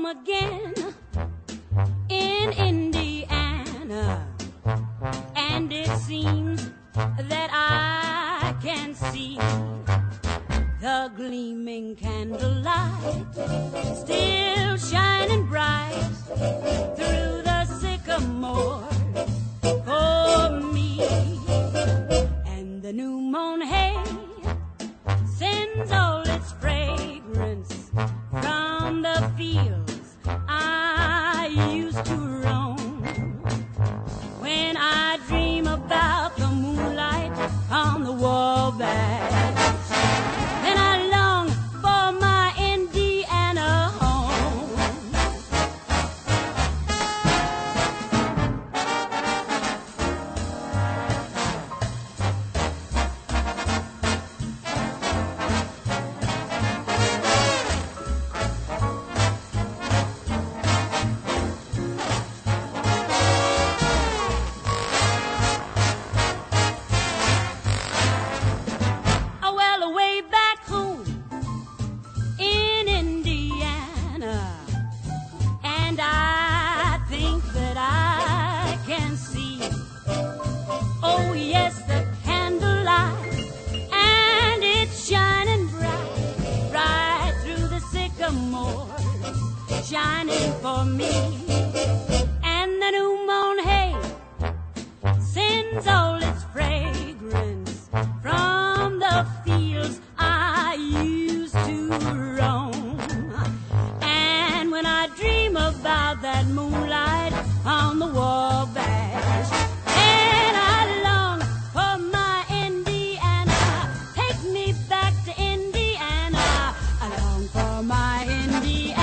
again in Indiana, and it seems that I can see the gleaming candlelight still shining bright through the sycamore for me. And the new mown hay sends all its fragrance from the fields I used to roam. When I dream about the moonlight on the Wabash, then I long for my Indiana home. Oh, well, away back home in Indiana, and I think that I can see, oh yes, the candlelight, and it's shining bright, right through the sycamores, shining for me. And the new mown hay sends all its fragrance from the fields I used to roam. And when I dream about that moonlight on the Wabash, and I long for my Indiana, take me back to Indiana, I long for my Indiana.